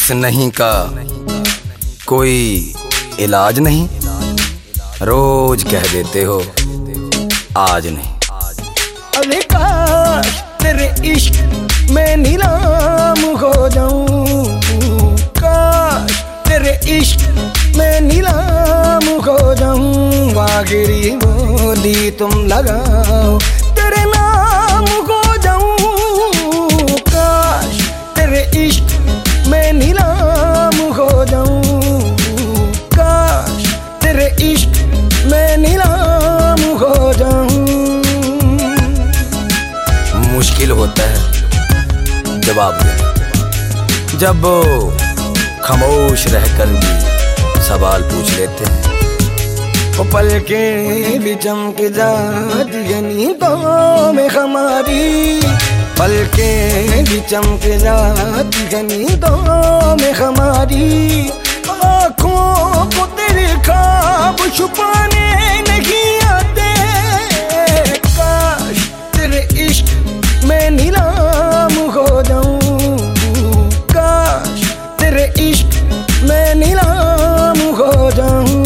इस नहीं का कोई इलाज नहीं, रोज कह देते हो आज नहीं। अरे काश तेरे इश्क में नीलाम हो जाऊं, काश तेरे इश्क में नीलाम हो जाऊं। आखिरी बोली तुम लगाओ तेरे नाम हो जाऊं, काश तेरे इश्क में नीलाम हो जाऊं, काश तेरे इश्क में नीलाम हो जाऊं। मुश्किल होता है जवाब देना जब खामोश रहकर भी सवाल पूछ लेते हैं। वो पलकें भी चमक जाती है नींदों में हमारी, पलकें भी चमक जाती है नींदों में हमारी। आँखों को तेरे ख्वाब छुपाने नहीं आते, काश तेरे इश्क में नीलाम हो जाऊं, काश तेरे इश्क में नीलाम हो जाऊं।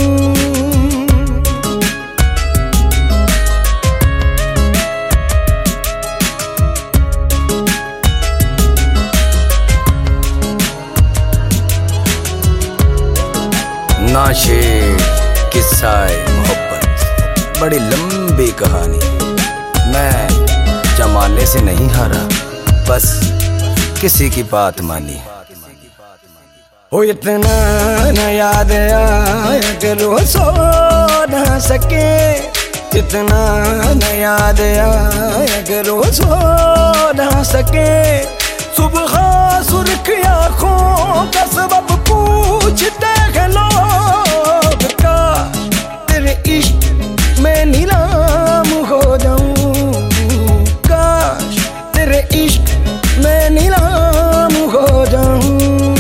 नाशेर किस्सा-ए मोहब्बत बड़ी लंबी कहानी, मैं जमाने से नहीं हारा, बस किसी की बात मानी। हो इतना न याद आया करो सो न सके, इतना न याद आया करो सो न सके। सुबह सुर्ख आँखों का सबब पूछते हैं लोग, काश तेरे इश्क में नीलाम हो जाऊं, काश तेरे इश्क में नीलाम हो जाऊं।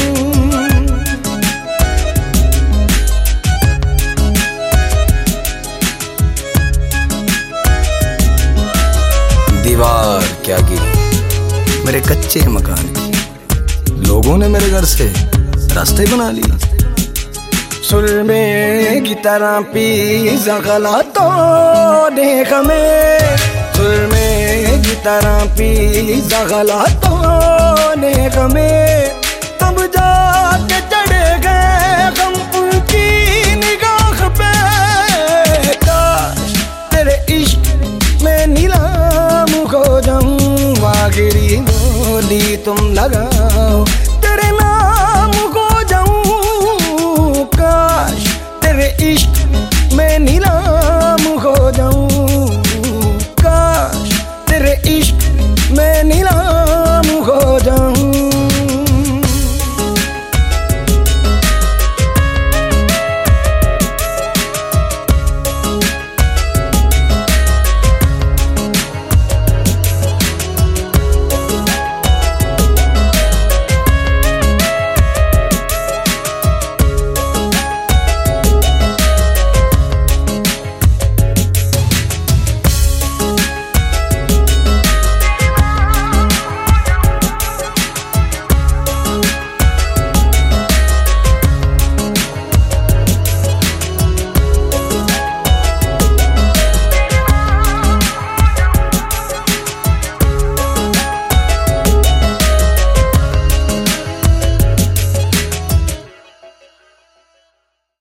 दीवार क्या गिरी मेरे कच्चे मकान की, लोगों ने मेरे घर से रास्ते बना लिए। सुर में की तरह पीज़ा गलातों ने हमें, सुर में की तरह पीज़ा गलातों ने हमें। तब जा